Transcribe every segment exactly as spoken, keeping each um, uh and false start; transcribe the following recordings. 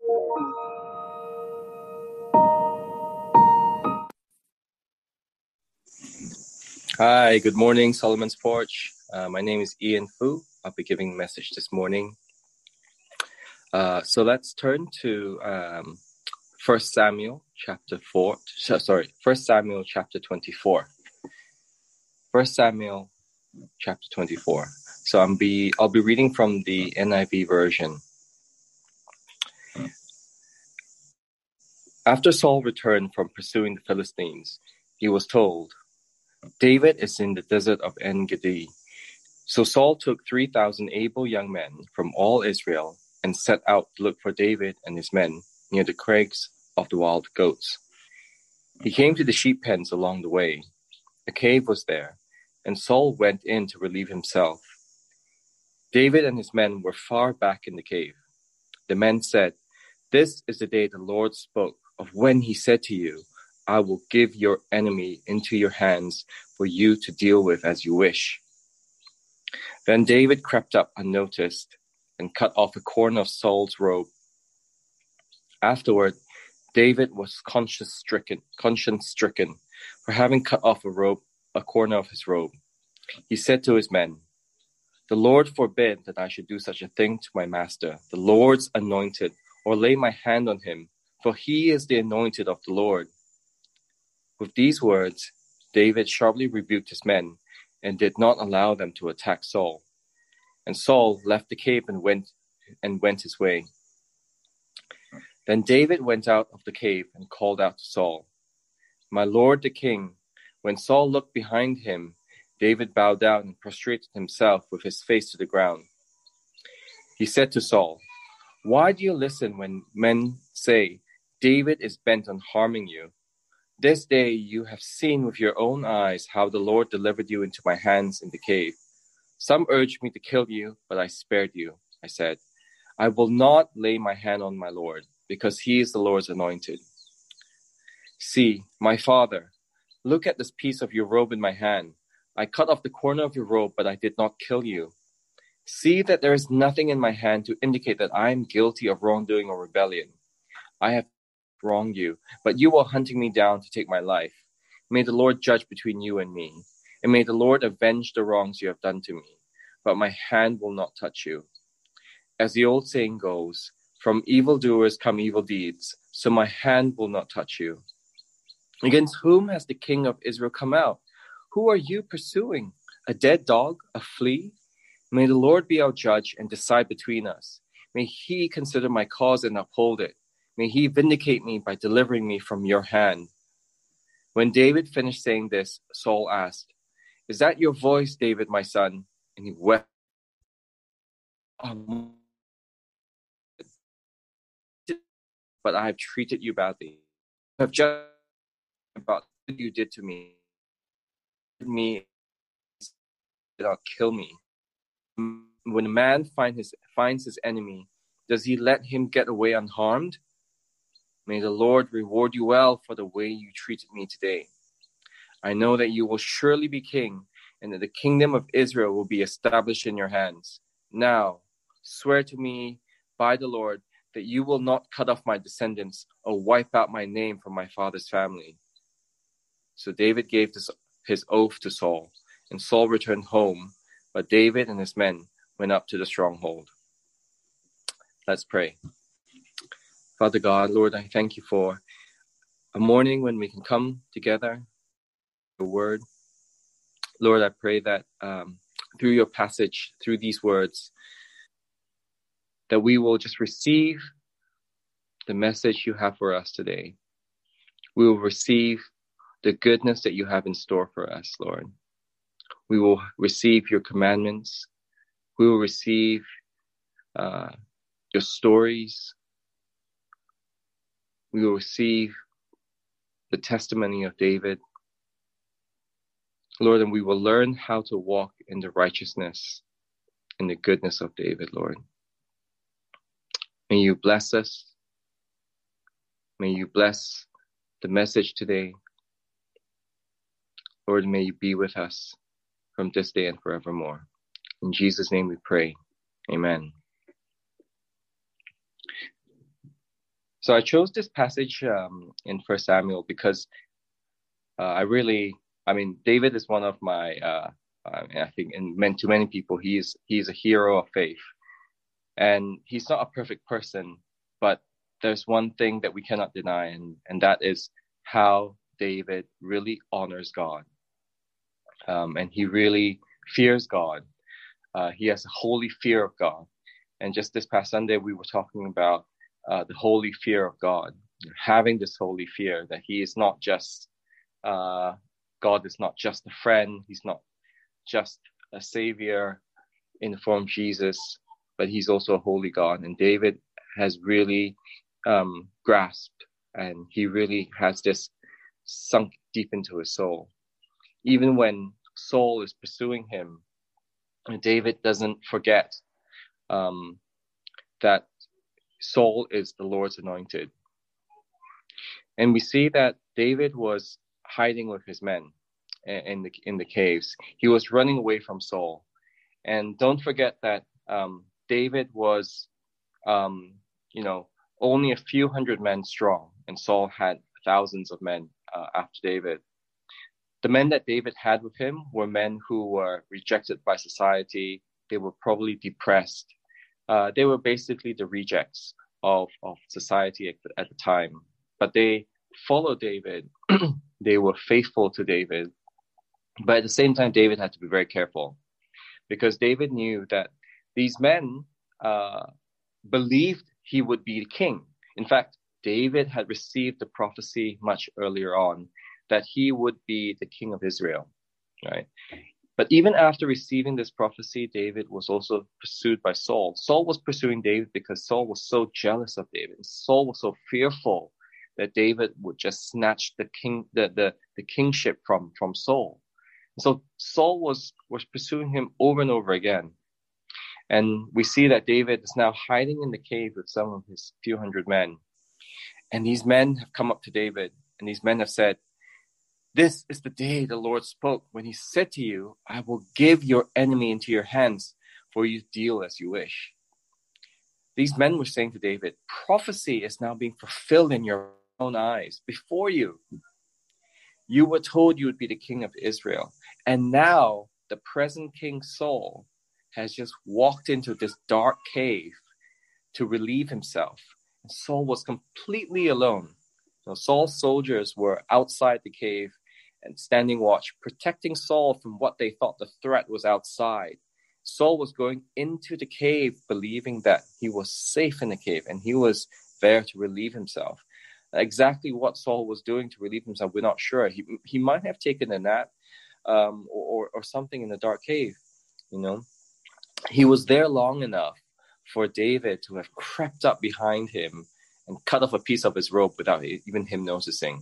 Hi, good morning, Solomon's Porch. Uh, my name is Ian Fu. I'll be giving a message this morning. Uh, so let's turn to um, First Samuel chapter four. Sorry, First Samuel chapter twenty-four. First Samuel chapter twenty-four. So I'm be I'll be reading from the N I V version. After Saul returned from pursuing the Philistines, he was told, David is in the desert of En-Gedi. So Saul took three thousand able young men from all Israel and set out to look for David and his men near the crags of the wild goats. He came to the sheep pens along the way. A cave was there, and Saul went in to relieve himself. David and his men were far back in the cave. The men said, This is the day the Lord spoke of when he said to you, I will give your enemy into your hands for you to deal with as you wish. Then David crept up unnoticed and cut off a corner of Saul's robe. Afterward, David was conscience-stricken, conscience-stricken for having cut off a robe, a corner of his robe. He said to his men, The Lord forbid that I should do such a thing to my master, the Lord's anointed, or lay my hand on him, for he is the anointed of the Lord. With these words, David sharply rebuked his men and did not allow them to attack Saul. And Saul left the cave and went and went his way. Then David went out of the cave and called out to Saul, My lord the king. When Saul looked behind him, David bowed down and prostrated himself with his face to the ground. He said to Saul, Why do you listen when men say, David is bent on harming you? This day you have seen with your own eyes how the Lord delivered you into my hands in the cave. Some urged me to kill you, but I spared you. I said, I will not lay my hand on my Lord, because he is the Lord's anointed. See, my father, look at this piece of your robe in my hand. I cut off the corner of your robe, but I did not kill you. See that there is nothing in my hand to indicate that I am guilty of wrongdoing or rebellion. I have wronged you, but you are hunting me down to take my life. May the Lord judge between you and me, and may the Lord avenge the wrongs you have done to me. But my hand will not touch you. As the old saying goes, from evildoers come evil deeds, so my hand will not touch you. Against whom has the king of Israel come out? Who are you pursuing? A dead dog? A flea? May the Lord be our judge and decide between us. May he consider my cause and uphold it. May he vindicate me by delivering me from your hand. When David finished saying this, Saul asked, Is that your voice, David, my son? And he wept. But I have treated you badly. I have judged about what you did to me. Me did not kill me. When a man find his, finds his enemy, does he let him get away unharmed? May the Lord reward you well for the way you treated me today. I know that you will surely be king, and that the kingdom of Israel will be established in your hands. Now, swear to me by the Lord that you will not cut off my descendants or wipe out my name from my father's family. So David gave this, his oath to Saul, and Saul returned home, but David and his men went up to the stronghold. Let's pray. Father God, Lord, I thank you for a morning when we can come together, the word. Lord, I pray that um, through your passage, through these words, that we will just receive the message you have for us today. We will receive the goodness that you have in store for us, Lord. We will receive your commandments. We will receive uh, your stories. We will receive the testimony of David. Lord, and we will learn how to walk in the righteousness and the goodness of David, Lord. May you bless us. May you bless the message today. Lord, may you be with us from this day and forevermore. In Jesus' name we pray. Amen. So I chose this passage um, in First Samuel because uh, I really, I mean, David is one of my, uh, I think, in meant to many people, he's he's a hero of faith, and he's not a perfect person, but there's one thing that we cannot deny, and and that is how David really honors God, um, and he really fears God. Uh, he has a holy fear of God, and just this past Sunday we were talking about uh, the holy fear of God, having this holy fear that He is not just uh, God is not just a friend, He's not just a savior in the form of Jesus, but He's also a holy God. And David has really um, grasped, and he really has this sunk deep into his soul. Even when Saul is pursuing him, David doesn't forget um, that Saul is the Lord's anointed. And we see that David was hiding with his men in the in the caves. He was running away from Saul. And don't forget that um, David was, um, you know, only a few hundred men strong, and Saul had thousands of men uh, after David. The men that David had with him were men who were rejected by society. They were probably depressed. Uh, they were basically the rejects of, of society at the, at the time. But they followed David. They were faithful to David. But at the same time, David had to be very careful, because David knew that these men uh, believed he would be king. In fact, David had received the prophecy much earlier on that he would be the king of Israel, right? But even after receiving this prophecy, David was also pursued by Saul. Saul was pursuing David because Saul was so jealous of David. Saul was so fearful that David would just snatch the king, the the, the kingship from, from Saul. So Saul was, was pursuing him over and over again. And we see that David is now hiding in the cave with some of his few hundred men. And these men have come up to David, and these men have said, "This is the day the Lord spoke when He said to you, I will give your enemy into your hands, for you deal as you wish." These men were saying to David, prophecy is now being fulfilled in your own eyes before you. You were told you would be the king of Israel. And now the present king Saul has just walked into this dark cave to relieve himself. And Saul was completely alone. So Saul's soldiers were outside the cave and standing watch, protecting Saul from what they thought the threat was outside. Saul was going into the cave believing that he was safe in the cave, and he was there to relieve himself. Exactly what Saul was doing to relieve himself, we're not sure. He he might have taken a nap um, or, or something in the dark cave, you know. He was there long enough for David to have crept up behind him and cut off a piece of his robe without even him noticing.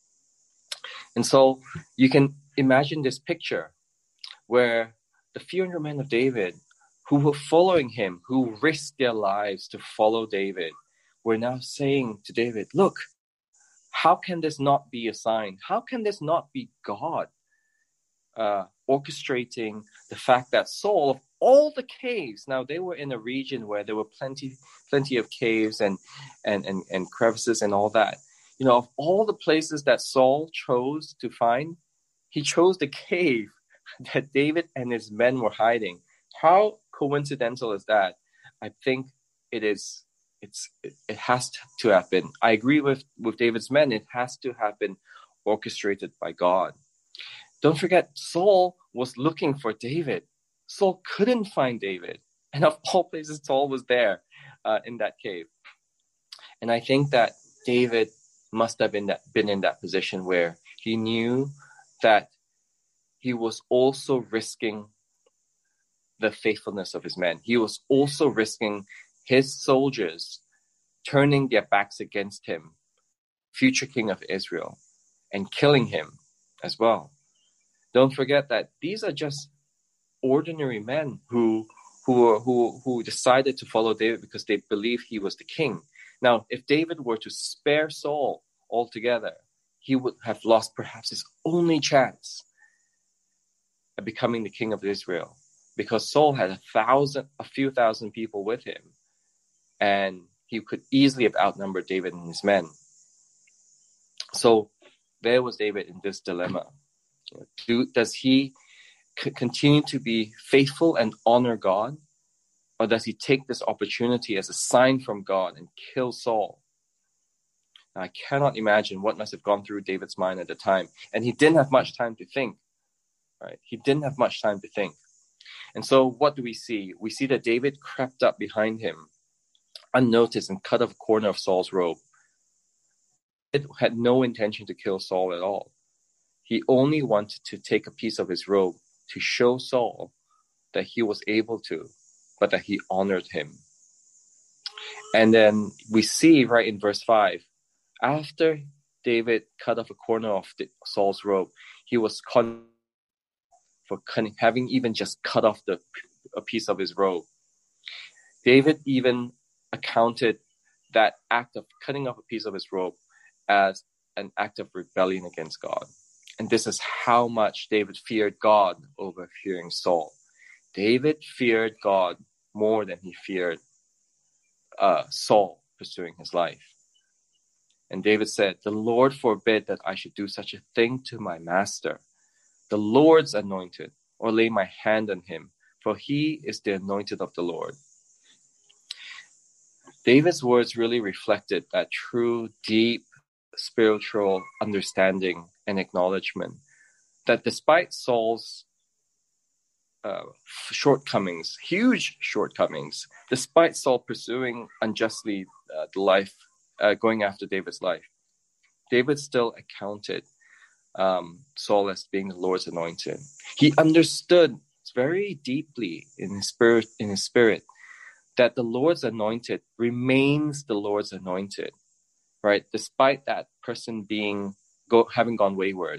And so you can imagine this picture where the few hundred men of David who were following him, who risked their lives to follow David, were now saying to David, look, how can this not be a sign? How can this not be God uh, orchestrating the fact that Saul, of all the caves, now they were in a region where there were plenty, plenty of caves and, and, and, and crevices and all that. You know, of all the places that Saul chose to find, he chose the cave that David and his men were hiding. How coincidental is that? I think it is. It's it, it has to have been. I agree with, with David's men. It has to have been orchestrated by God. Don't forget, Saul was looking for David. Saul couldn't find David. And of all places, Saul was there uh, in that cave. And I think that David must have been, that, been in that position where he knew that he was also risking the faithfulness of his men. He was also risking his soldiers turning their backs against him, future king of Israel, and killing him as well. Don't forget that these are just ordinary men who who who who decided to follow David because they believed he was the king. Now, if David were to spare Saul altogether, he would have lost perhaps his only chance at becoming the king of Israel, because Saul had a thousand, a few thousand people with him, and he could easily have outnumbered David and his men. So there was David in this dilemma. Do, does he c- continue to be faithful and honor God? Or does he take this opportunity as a sign from God and kill Saul? Now, I cannot imagine what must have gone through David's mind at the time. And he didn't have much time to think. Right? He didn't have much time to think. And so what do we see? We see that David crept up behind him, unnoticed, and cut off a corner of Saul's robe. It had no intention to kill Saul at all. He only wanted to take a piece of his robe to show Saul that he was able to, but that he honored him. And then we see right in verse five, after David cut off a corner of the, Saul's robe, he was con- for con- having even just cut off the, a piece of his robe. David even accounted that act of cutting off a piece of his robe as an act of rebellion against God. And this is how much David feared God over fearing Saul. David feared God more than he feared uh, Saul pursuing his life. And David said, "The Lord forbid that I should do such a thing to my master, the Lord's anointed, or lay my hand on him, for he is the anointed of the Lord." David's words really reflected that true, deep, spiritual understanding and acknowledgement that despite Saul's uh, shortcomings, huge shortcomings, despite Saul pursuing unjustly uh, the life, uh, going after David's life, David still accounted um, Saul as being the Lord's anointed. He understood very deeply in his spirit, in his spirit, that the Lord's anointed remains the Lord's anointed, right? Despite that person being go, having gone wayward,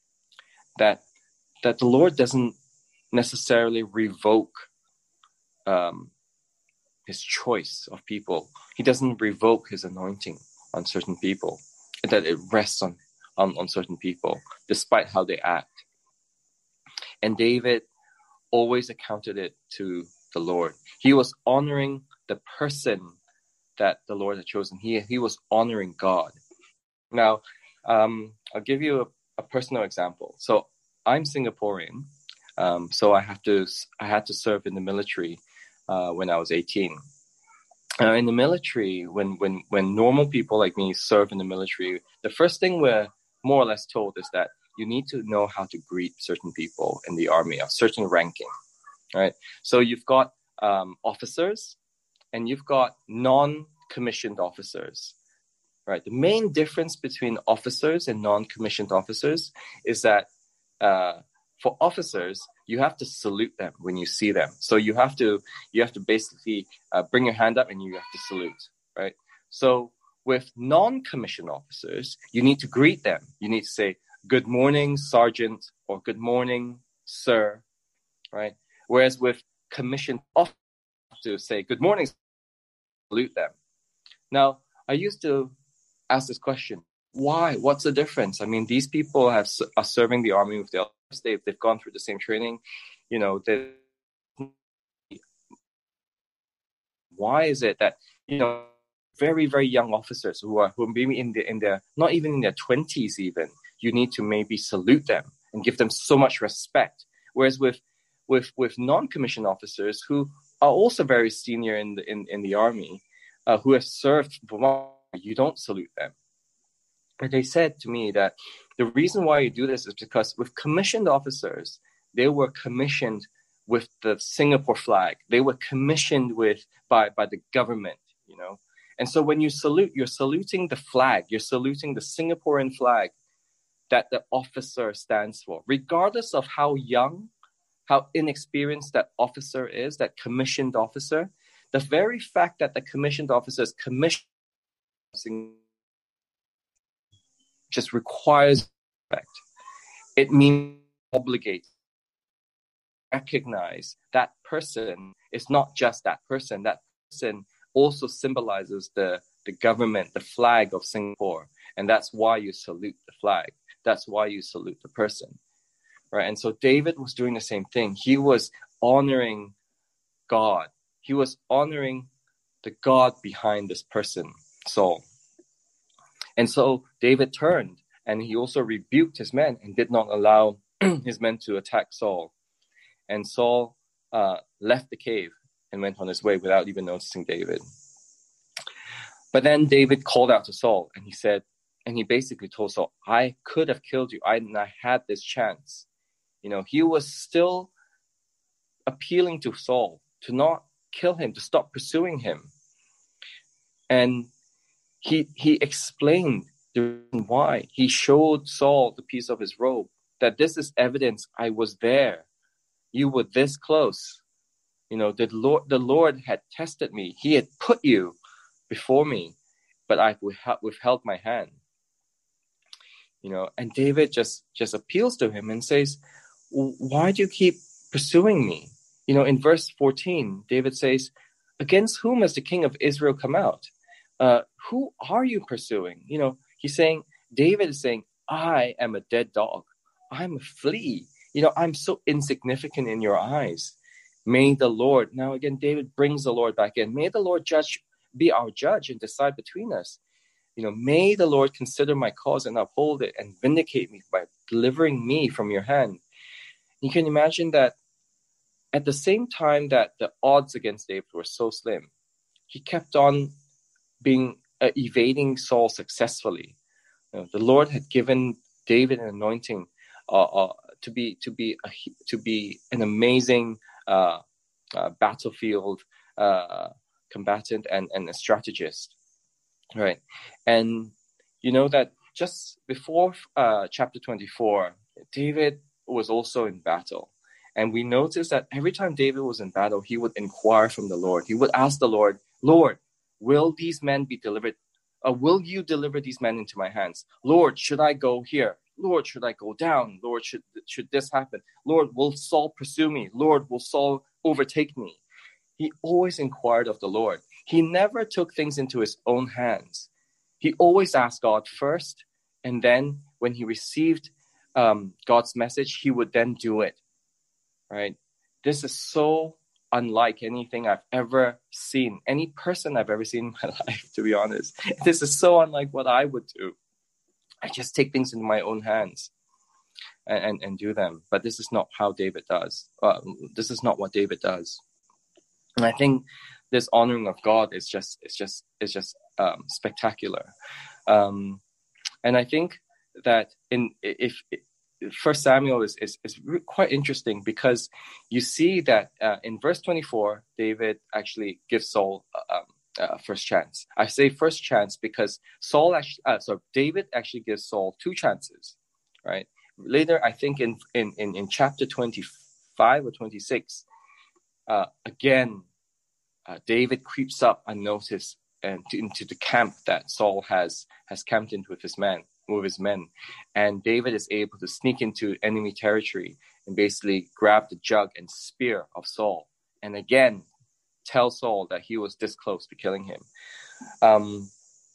that that the Lord doesn't necessarily revoke um, his choice of people. He doesn't revoke his anointing on certain people, that it rests on, on, on certain people, despite how they act. And David always accounted it to the Lord. He was honoring the person that the Lord had chosen. He, he was honoring God. Now, um, I'll give you a, a personal example. So I'm Singaporean. Um, so I have to, I had to serve in the military uh, when I was eighteen. Uh, in the military, when, when, when normal people like me serve in the military, the first thing we're more or less told is that you need to know how to greet certain people in the army of certain ranking, right? So you've got um, officers and you've got non-commissioned officers, right? The main difference between officers and non-commissioned officers is that uh, for officers, you have to salute them when you see them. So you have to you have to basically uh, bring your hand up and you have to salute, right? So with non-commissioned officers, you need to greet them. You need to say, "Good morning, Sergeant," or "Good morning, Sir," right? Whereas with commissioned officers, you have to say, "Good morning," salute them. Now, I used to ask this question: why? What's the difference? I mean, these people have are serving the army with their lives. They've, they've gone through the same training. You know, they, why is it that, you know, very, very young officers who are who are maybe in their in their not even in their twenties even, you need to maybe salute them and give them so much respect. Whereas with with with non-commissioned officers who are also very senior in the in, in the army, uh, who have served for long, you don't salute them. But they said to me that the reason why you do this is because with commissioned officers, they were commissioned with the Singapore flag. They were commissioned with by, by the government, you know. And so when you salute, you're saluting the flag. You're saluting the Singaporean flag that the officer stands for. Regardless of how young, how inexperienced that officer is, that commissioned officer, the very fact that the commissioned officer is commissioned just requires respect. It means obligate, recognize that person is not just that person. That person also symbolizes the, the government, the flag of Singapore. And that's why you salute the flag. That's why you salute the person. Right? And so David was doing the same thing. He was honoring God. He was honoring the God behind this person, Saul. And so David turned, and he also rebuked his men and did not allow his men to attack Saul. And Saul uh, left the cave and went on his way without even noticing David. But then David called out to Saul, and he said, and he basically told Saul, I could have killed you. I, I had this chance. You know, he was still appealing to Saul to not kill him, to stop pursuing him. And he he explained the reason why. He showed Saul the piece of his robe, that this is evidence I was there. You were this close. You know, the Lord, the Lord had tested me. He had put you before me, but I withheld my hand. You know, and David just, just appeals to him and says, why do you keep pursuing me? You know, in verse fourteen, David says, against whom has the king of Israel come out? Uh, who are you pursuing? You know, he's saying, David is saying, I am a dead dog. I'm a flea. You know, I'm so insignificant in your eyes. May the Lord, now again, David brings the Lord back in. May the Lord judge, be our judge and decide between us. You know, may the Lord consider my cause and uphold it and vindicate me by delivering me from your hand. You can imagine that at the same time that the odds against David were so slim, he kept on being uh, evading Saul successfully. You know, the Lord had given David an anointing uh, uh, to be to be a, to be an amazing uh, uh, battlefield uh, combatant and, and a strategist, right? And you know that just before uh, chapter twenty-four, David was also in battle. And we notice that every time David was in battle, he would inquire from the Lord. He would ask the Lord, Lord, will these men be delivered? Uh, will you deliver these men into my hands? Lord, should I go here? Lord, should I go down? Lord, should, should this happen? Lord, will Saul pursue me? Lord, will Saul overtake me? He always inquired of the Lord. He never took things into his own hands. He always asked God first, and then when he received um, God's message, he would then do it. Right? This is so unlike anything I've ever seen, any person I've ever seen in my life, to be honest. This is so unlike what I would do. I just take things into my own hands and, and, and do them. But this is not how David does. Uh, this is not what David does. And I think this honoring of God is just, it's just, it's just um, spectacular. Um, and I think that in if, if First Samuel is, is, is quite interesting because you see that uh, in verse twenty-four, David actually gives Saul a um, uh, first chance. I say first chance because Saul actually, uh, so David actually gives Saul two chances, right? Later, I think in in in, in chapter twenty-five or twenty-six, uh, again, uh, David creeps up unnoticed and to, into the camp that Saul has has camped in with his men. with his men, and David is able to sneak into enemy territory and basically grab the jug and spear of Saul, and again tell Saul that he was this close to killing him. Um,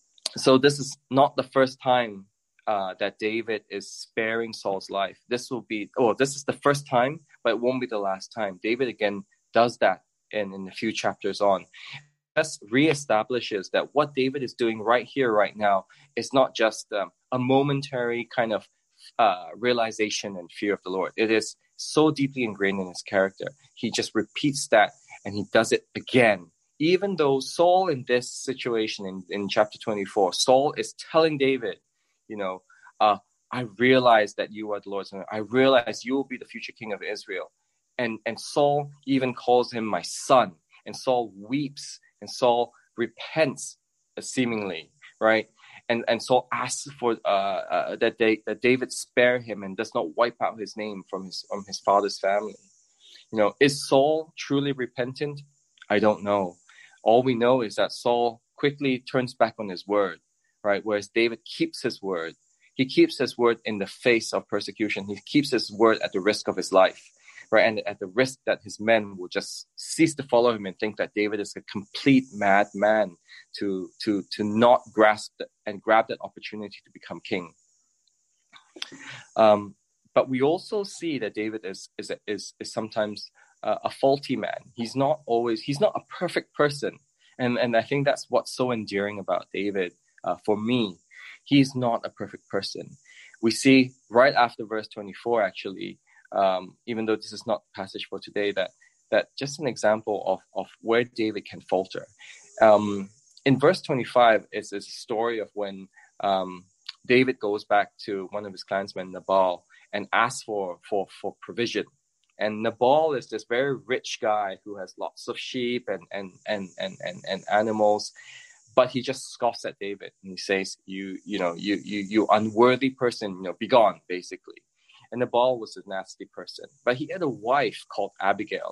so this is not the first time uh, that David is sparing Saul's life. This will be, oh, this is the first time, but it won't be the last time. David again does that in, in a few chapters on. This reestablishes that what David is doing right here, right now, is not just um, a momentary kind of uh, realization and fear of the Lord. It is so deeply ingrained in his character. He just repeats that and he does it again. Even though Saul in this situation in, in chapter twenty-four, Saul is telling David, you know, uh, I realize that you are the Lord's son. I realize you will be the future king of Israel. And, and Saul even calls him my son. And Saul weeps. And Saul repents, uh, seemingly, right? And and Saul asks for uh, uh, that they that David spare him and does not wipe out his name from his from his father's family. You know, is Saul truly repentant? I don't know. All we know is that Saul quickly turns back on his word, right? Whereas David keeps his word. He keeps his word in the face of persecution. He keeps his word at the risk of his life. Right, and at the risk that his men will just cease to follow him and think that David is a complete madman to to to not grasp and grab that opportunity to become king. Um, but we also see that David is is is, is sometimes uh, a faulty man. He's not always. He's not a perfect person, And, and I think that's what's so endearing about David. Uh, for me, he's not a perfect person. We see right after verse twenty-four, actually, um, even though this is not the passage for today, that that just an example of, of where David can falter. Um, in verse twenty-five, it's, it's a story of when um, David goes back to one of his clansmen, Nabal, and asks for, for, for provision. And Nabal is this very rich guy who has lots of sheep and, and, and, and, and, and animals. But he just scoffs at David and he says, you, you know, you, you, you unworthy person, you know, be gone, basically. And Nabal was a nasty person, but he had a wife called Abigail.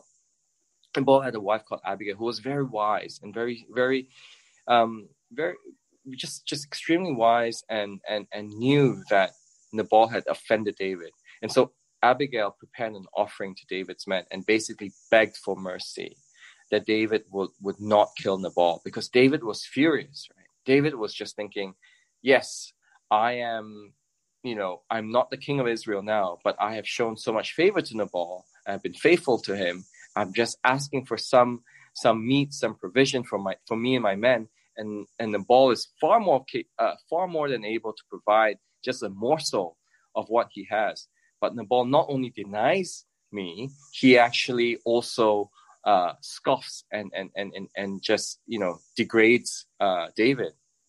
Nabal had a wife called Abigail who was very wise and very, very, um, very, just, just extremely wise and, and, and knew that Nabal had offended David. And so Abigail prepared an offering to David's men and basically begged for mercy, that David would, would not kill Nabal, because David was furious, right? David was just thinking, yes, I am, you know, I'm not the king of Israel now, but I have shown so much favor to Nabal. I've been faithful to him. I'm just asking for some some meat, some provision for my for me and my men. And and Nabal is far more uh, far more than able to provide just a morsel of what he has. But Nabal not only denies me, he actually also uh, scoffs and, and and and and just, you know, degrades uh, David.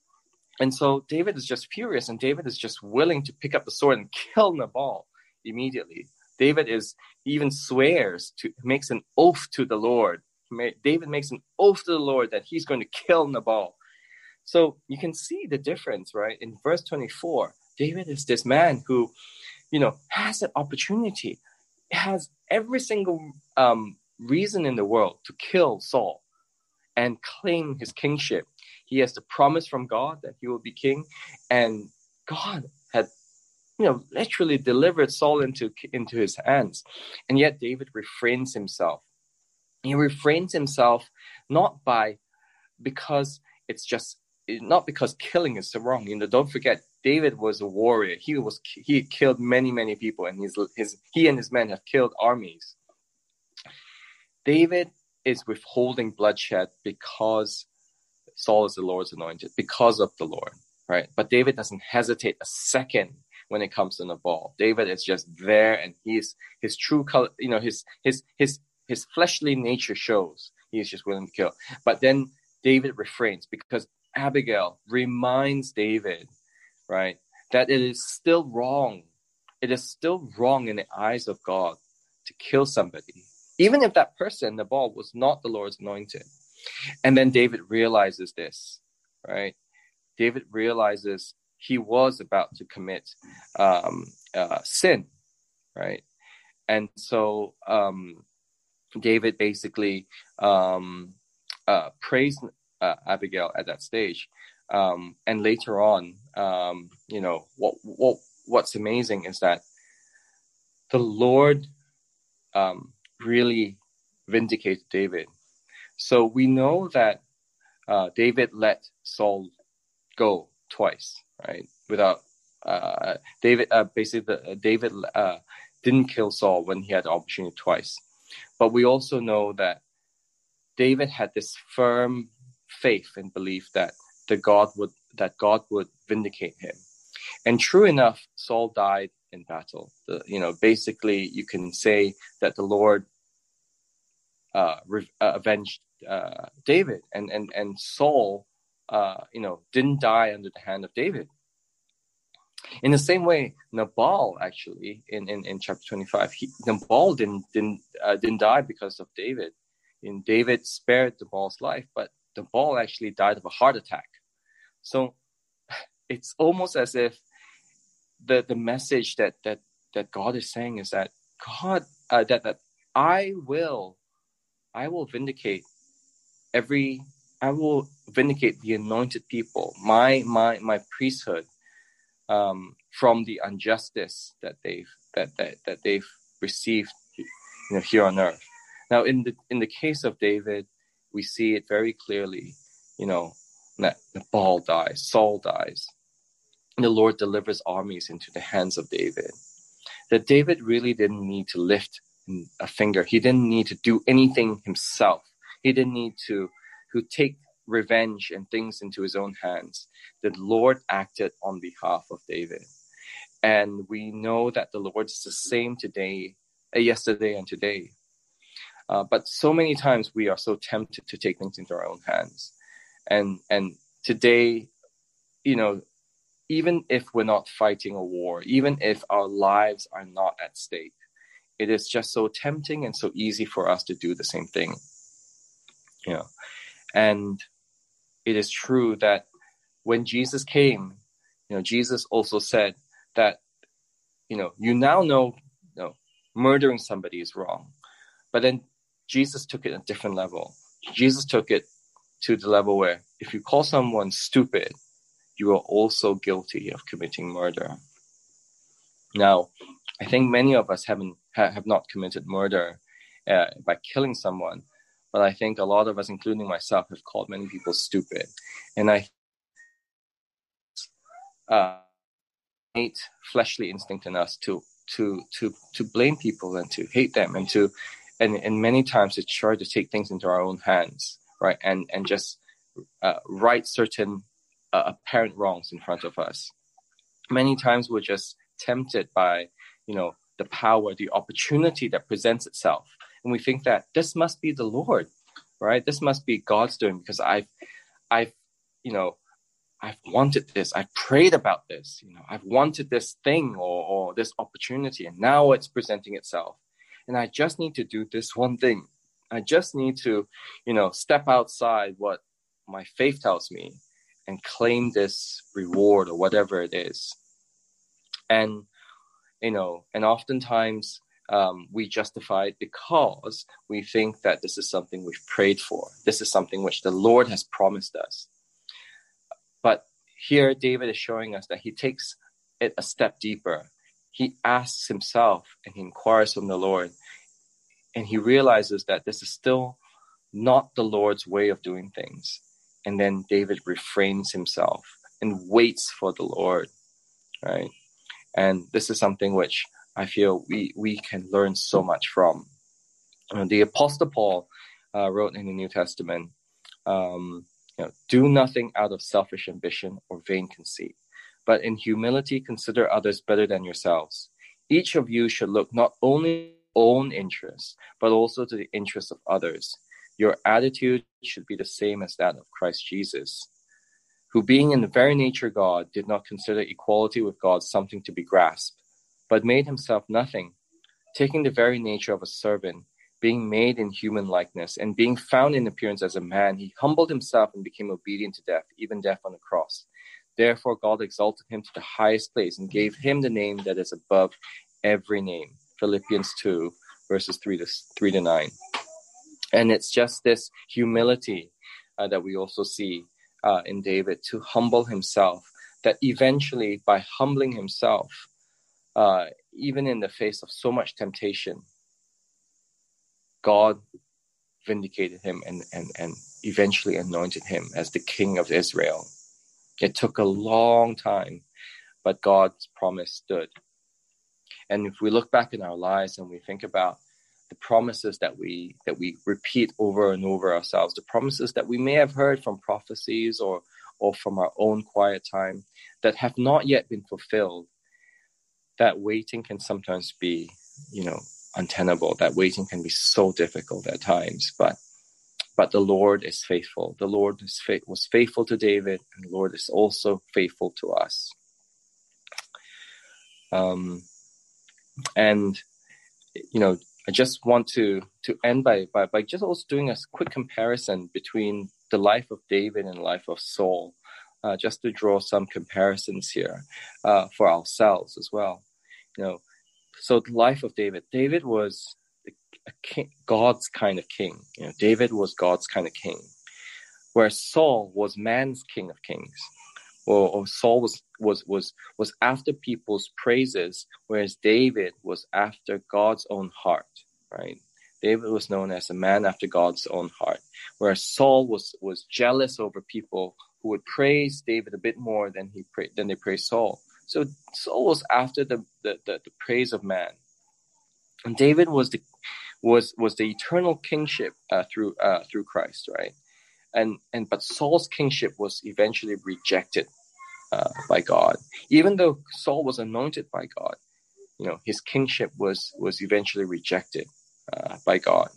And so David is just furious, and David is just willing to pick up the sword and kill Nabal immediately. David is he even swears to makes an oath to the Lord. David makes an oath to the Lord that he's going to kill Nabal. So you can see the difference, right? In verse twenty-four, David is this man who, you know, has an opportunity, has every single um, reason in the world to kill Saul and claim his kingship. He has the promise from God that he will be king, and God had, you know, literally delivered Saul into into his hands. And yet David refrains himself. He refrains himself not by because it's just not because killing is so wrong. You know, don't forget, David was a warrior. He was he killed many many people, and his his he and his men have killed armies. David is withholding bloodshed because Saul is the Lord's anointed, because of the Lord, right? But David doesn't hesitate a second when it comes to Nabal. David is just there, and he's his true color, you know, his his his his fleshly nature shows. He's just willing to kill. But then David refrains because Abigail reminds David, right, that it is still wrong. It is still wrong in the eyes of God to kill somebody, even if that person, Nabal, was not the Lord's anointed. And then David realizes this, right? David realizes he was about to commit um, uh, sin, right? And so um, David basically um, uh, praised uh, Abigail at that stage. Um, and later on, um, you know, what, what what's amazing is that the Lord um, really vindicated David. So we know that uh, David let Saul go twice, right? Without uh, David, uh, basically, the, uh, David uh, didn't kill Saul when he had the opportunity twice. But we also know that David had this firm faith and belief that the God would that God would vindicate him. And true enough, Saul died in battle. The, you know, basically, you can say that the Lord uh, re- uh, avenged uh, David, and and and Saul, uh, you know, didn't die under the hand of David. In the same way, Nabal actually in, in, in chapter twenty-five, he, Nabal didn't didn't uh, didn't die because of David. And David spared Nabal's life, but Nabal actually died of a heart attack. So it's almost as if the the message that that that God is saying is that God uh, that that I will I will vindicate every I will vindicate the anointed people, my my my priesthood, um, from the injustice that they've that, that that they've received, you know, here on earth. Now, in the in the case of David, we see it very clearly. You know, that Nabal dies, Saul dies, and the Lord delivers armies into the hands of David. That David really didn't need to lift a finger. He didn't need to do anything himself. He didn't need to, to take revenge and things into his own hands, the Lord acted on behalf of David. And we know that the Lord is the same today, uh, yesterday and today. Uh, but so many times we are so tempted to take things into our own hands. And and today, you know, even if we're not fighting a war, even if our lives are not at stake, it is just so tempting and so easy for us to do the same thing. You know, and it is true that when Jesus came, you know, Jesus also said that, you know, you now know, you know, murdering somebody is wrong. But then Jesus took it a different level. Jesus took it to the level where if you call someone stupid, you are also guilty of committing murder. Now, I think many of us haven't ha- have not committed murder uh, by killing someone, but I think a lot of us, including myself, have called many people stupid. And I uh, hate fleshly instinct in us to to to to blame people and to hate them and to and and many times to try to take things into our own hands, right? And and just uh, right certain uh, apparent wrongs in front of us. Many times we're just tempted by, you know, the power, the opportunity that presents itself, and we think that this must be the Lord, right? This must be God's doing because I've, I've, you know, I've wanted this. I've prayed about this. You know, I've wanted this thing or or this opportunity, and now it's presenting itself, and I just need to do this one thing. I just need to, you know, step outside what my faith tells me and claim this reward or whatever it is. And, you know, and oftentimes um, we justify it because we think that this is something we've prayed for. This is something which the Lord has promised us. But here David is showing us that he takes it a step deeper. He asks himself and he inquires from the Lord. And he realizes that this is still not the Lord's way of doing things. And then David refrains himself and waits for the Lord, right? And this is something which I feel we, we can learn so much from. Uh, the Apostle Paul uh, wrote in the New Testament, um, you know, do nothing out of selfish ambition or vain conceit, but in humility consider others better than yourselves. Each of you should look not only at his own interests, but also to the interests of others. Your attitude should be the same as that of Christ Jesus, who being in the very nature God, did not consider equality with God something to be grasped, but made himself nothing, taking the very nature of a servant, being made in human likeness, and being found in appearance as a man, he humbled himself and became obedient to death, even death on the cross. Therefore God exalted him to the highest place and gave him the name that is above every name. Philippians two, verses three to, three to nine. And it's just this humility uh, that we also see uh, in David, to humble himself, that eventually by humbling himself, uh, even in the face of so much temptation, God vindicated him and, and, and eventually anointed him as the king of Israel. It took a long time, but God's promise stood. And if we look back in our lives and we think about the promises that we that we repeat over and over ourselves, the promises that we may have heard from prophecies or or from our own quiet time that have not yet been fulfilled, that waiting can sometimes be, you know, untenable. That waiting can be so difficult at times, but but the Lord is faithful. The Lord is fa- was faithful to David, and the Lord is also faithful to us. Um, and you know, I just want to to end by, by by just also doing a quick comparison between the life of David and the life of Saul, uh, just to draw some comparisons here uh, for ourselves as well. You know, so the life of David. David was a king, God's kind of king. You know, David was God's kind of king, whereas Saul was man's king of kings. Or, or Saul was was was was after people's praises, whereas David was after God's own heart. Right? David was known as a man after God's own heart, whereas Saul was was jealous over people who would praise David a bit more than he pra- than they praised Saul. So Saul was after the the, the, the praise of man, and David was the was was the eternal kingship uh, through uh, through Christ, right? and and but Saul's kingship was eventually rejected uh, by God. Even though Saul was anointed by God, you know, his kingship was was eventually rejected uh, by God.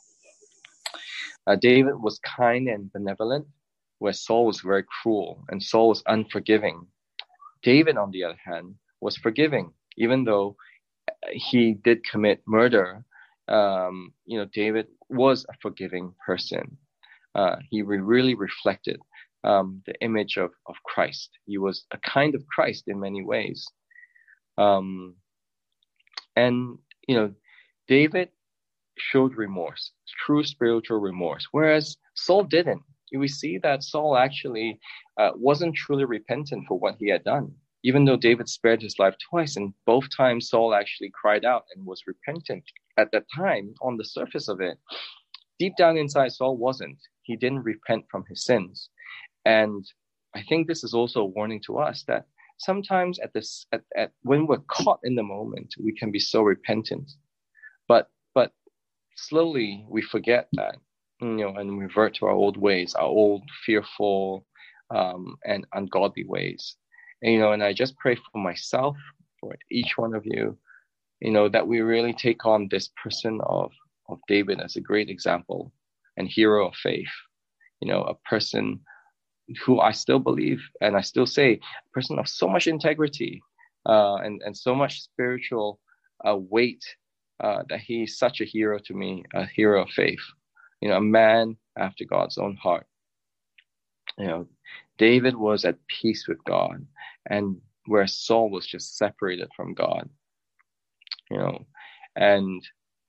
Uh, David was kind and benevolent, where Saul was very cruel and Saul was unforgiving. David, on the other hand, was forgiving, even though he did commit murder. Um, you know, David was a forgiving person. Uh, he re- really reflected um, the image of, of Christ. He was a kind of Christ in many ways. Um, and, you know, David showed remorse, true spiritual remorse, whereas Saul didn't. We see that Saul actually uh, wasn't truly repentant for what he had done, even though David spared his life twice, and both times Saul actually cried out and was repentant. At that time, on the surface of it, deep down inside, Saul wasn't. He didn't repent from his sins. And I think this is also a warning to us that sometimes at this, at, at when we're caught in the moment, we can be so repentant. But but slowly we forget that, you know, and revert to our old ways, our old fearful um, and ungodly ways. And, you know, and I just pray for myself, for each one of you, you know, that we really take on this person of, of David as a great example and hero of faith. You know, a person who I still believe, and I still say, a person of so much integrity uh, and, and so much spiritual uh, weight uh, that he's such a hero to me, a hero of faith. You know, a man after God's own heart. You know, David was at peace with God, and where Saul was just separated from God. You know, and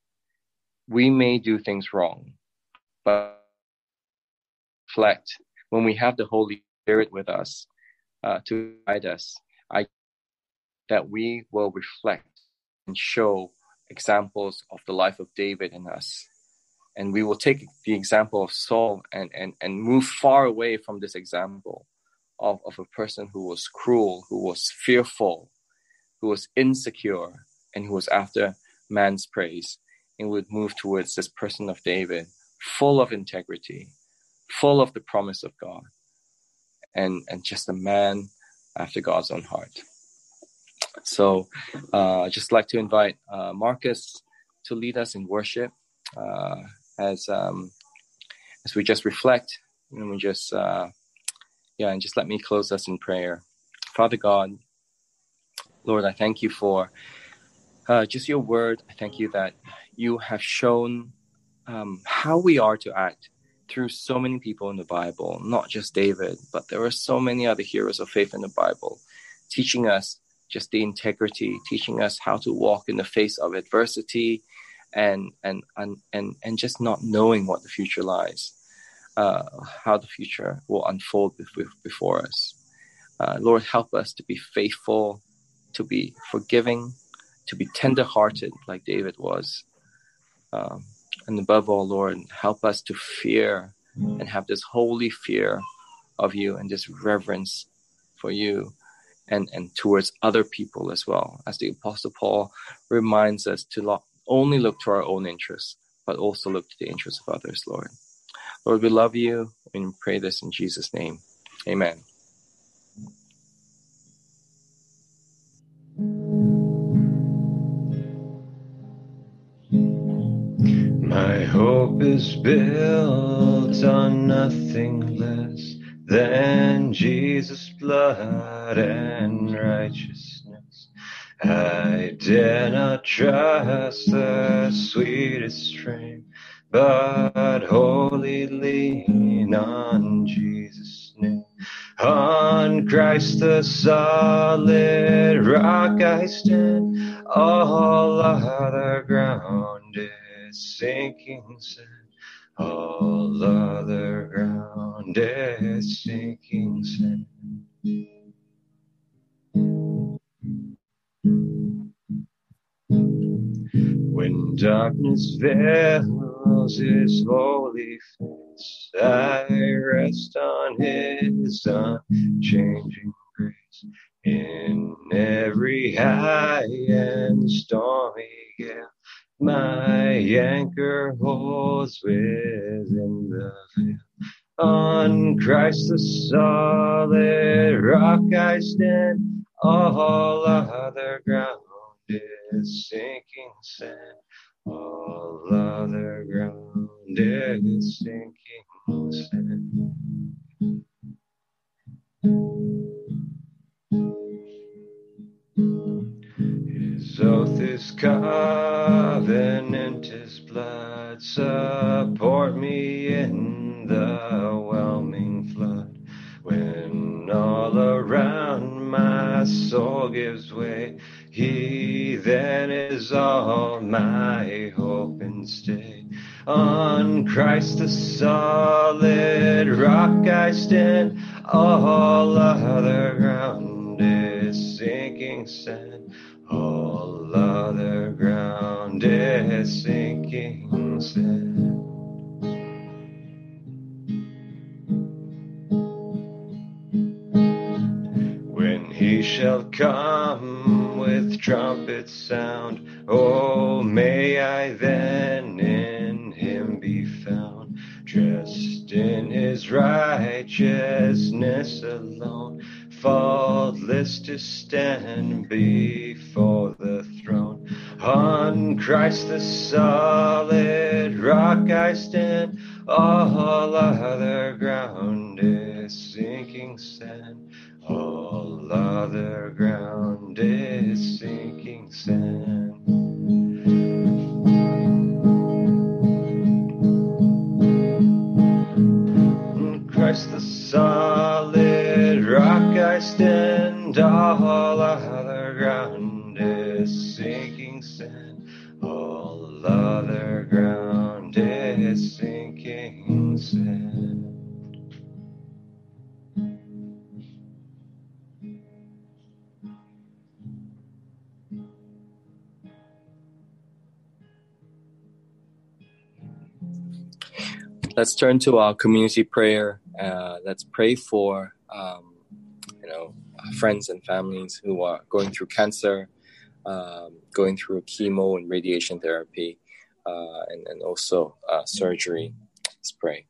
we may do things wrong, but reflect when we have the Holy Spirit with us uh, to guide us, I that we will reflect and show examples of the life of David in us. And we will take the example of Saul and, and, and move far away from this example of, of a person who was cruel, who was fearful, who was insecure, and who was after man's praise. And would move towards this person of David, full of integrity, full of the promise of God, and, and just a man after God's own heart. So uh, I'd just like to invite uh, Marcus to lead us in worship. Uh, as um, as we just reflect, and we just uh, yeah, and just let me close us in prayer. Father God, Lord, I thank you for uh, just your word. I thank you that you have shown um, how we are to act through so many people in the Bible, not just David, but there are so many other heroes of faith in the Bible, teaching us just the integrity, teaching us how to walk in the face of adversity, and and and and, and just not knowing what the future lies, uh, how the future will unfold before us. Uh, Lord, help us to be faithful, to be forgiving, to be tender-hearted like David was. Um, and above all, Lord, help us to fear and have this holy fear of you and this reverence for you and, and towards other people as well. As the Apostle Paul reminds us to not only look to our own interests, but also look to the interests of others, Lord. Lord, we love you and pray this in Jesus' name. Amen. My hope is built on nothing less than Jesus' blood and righteousness. I dare not trust the sweetest frame, but wholly lean on Jesus' name. On Christ the solid rock I stand, all other ground is sinking sand. All other ground is sinking sand. When darkness veils his holy face, I rest on his unchanging grace. In every high and stormy gale, my anchor holds within the veil On Christ the solid rock I stand. All other ground is sinking sand. All other ground is sinking sand. His oath, his covenant, his blood support me in the whelming flood. When all around my soul gives way, he then is all my hope and stay. On Christ the solid rock I stand, all other ground is sinking sand. All other ground is sinking sand. When he shall come with trumpet sound, oh, may I then in him be found, dressed in his righteousness alone, faultless to stand before the throne. On Christ the solid rock I stand, all other ground is sinking sand. All other ground is sinking sand. On Christ the solid rock I stand, all other ground is sinking sand. All other ground is sinking sand. Let's turn to our community prayer. Uh, let's pray for, um, you know, friends and families who are going through cancer, um, going through chemo and radiation therapy, uh, and, and also uh, surgery. Let's pray.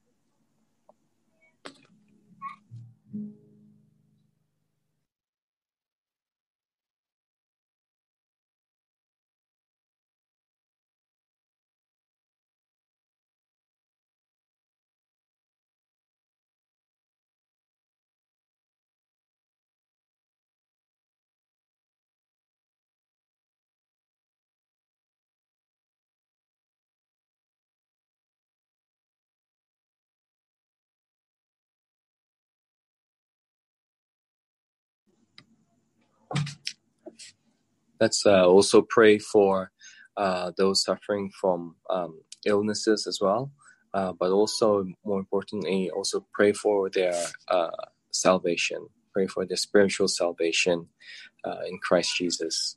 Let's uh, also pray for uh, those suffering from um, illnesses as well, uh, but also, more importantly, also pray for their uh, salvation, pray for their spiritual salvation uh, in Christ Jesus.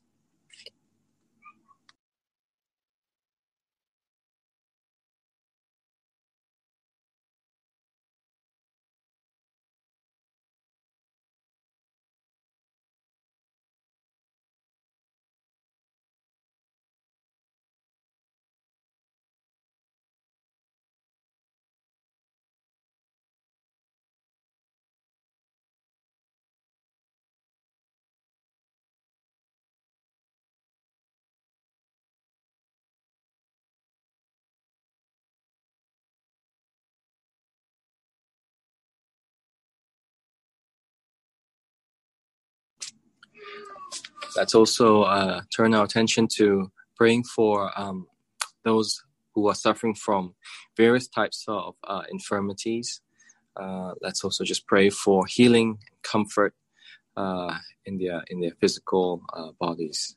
Let's also uh, turn our attention to praying for um, those who are suffering from various types of uh, infirmities. Uh, let's also just pray for healing, comfort uh, in their in their physical uh, bodies.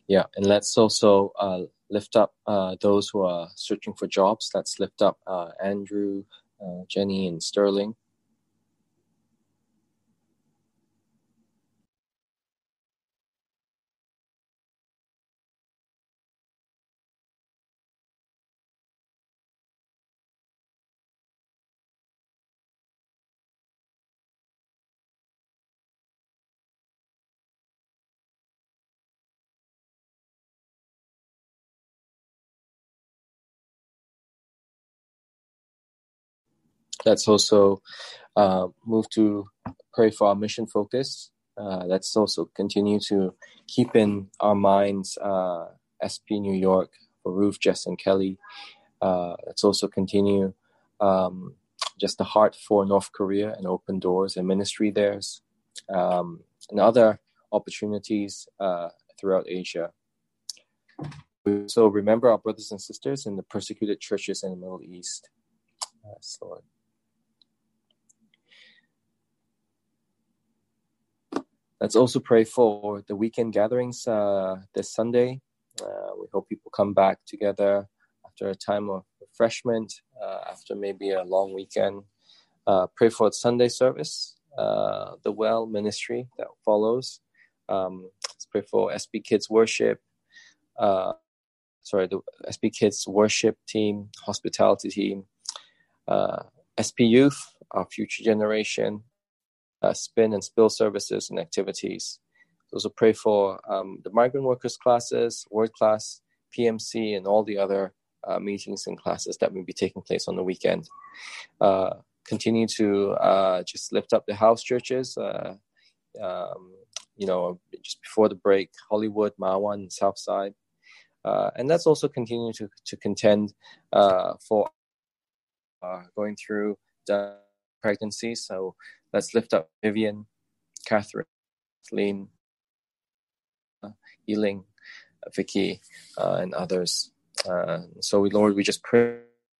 Yeah, and let's also uh, lift up uh, those who are searching for jobs. Let's lift up uh, Andrew, uh, Jenny, and Sterling. Let's also uh, move to pray for our mission focus. Uh, let's also continue to keep in our minds uh, S P New York for Ruth, Jess, and Kelly. Uh, let's also continue um, just the heart for North Korea and open doors and ministry there, um, and other opportunities uh, throughout Asia. So remember our brothers and sisters in the persecuted churches in the Middle East. Yes, Lord. Let's also pray for the weekend gatherings uh, this Sunday. Uh, we hope people come back together after a time of refreshment, uh, after maybe a long weekend. Uh, pray for Sunday service, uh, the Well ministry that follows. Um, let's pray for S B Kids Worship. Uh, sorry, the S B Kids Worship team, hospitality team, uh, S P Youth, our future generation, uh, spin and spill services and activities. Also pray for um, the migrant workers classes, word class, P M C, and all the other uh, meetings and classes that may be taking place on the weekend. Uh, continue to uh, just lift up the house churches. Uh, um, you know, just before the break, Hollywood, Mawan, and Southside. Uh, and let's also continue to, to contend uh, for uh, going through the pregnancy. So let's lift up Vivian, Catherine, Kathleen, uh, Eling, uh, Vicky, uh, and others. Uh, so, we, Lord, we just pray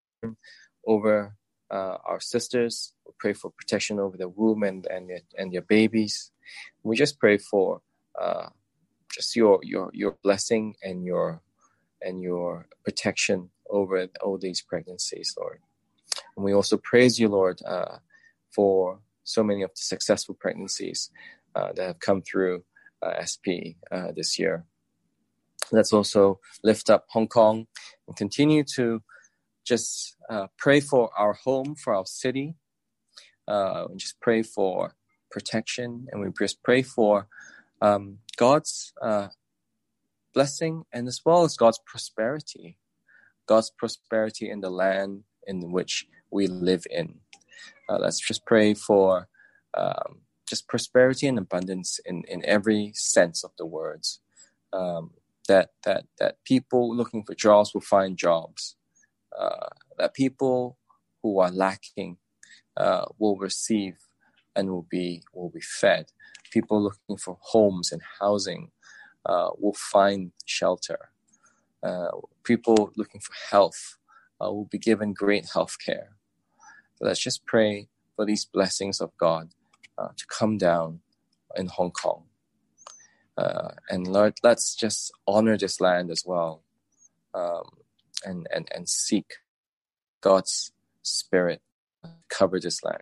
over uh, our sisters. We pray for protection over the womb and and and your babies. We just pray for uh, just your your your blessing and your and your protection over all these pregnancies, Lord. And we also praise you, Lord, uh, for so many of the successful pregnancies uh, that have come through uh, S P uh, this year. Let's also lift up Hong Kong and continue to just uh, pray for our home, for our city. Uh, and just pray for protection, and we just pray for um, God's uh, blessing and as well as God's prosperity. God's prosperity in the land in which we live in. Uh, let's just pray for um, just prosperity and abundance in, in every sense of the words. Um, that that that people looking for jobs will find jobs. Uh, that people who are lacking uh, will receive and will be will be fed. People looking for homes and housing uh, will find shelter. Uh, people looking for health uh, will be given great health care. So let's just pray for these blessings of God uh, to come down in Hong Kong. Uh, and Lord, let's just honor this land as well, um, and, and, and seek God's Spirit to cover this land.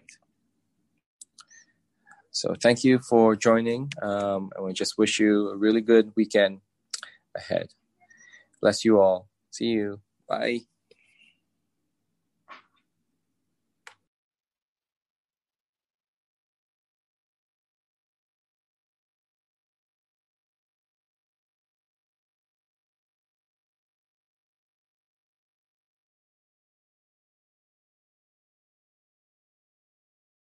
So thank you for joining, um, and we just wish you a really good weekend ahead. Bless you all. See you. Bye.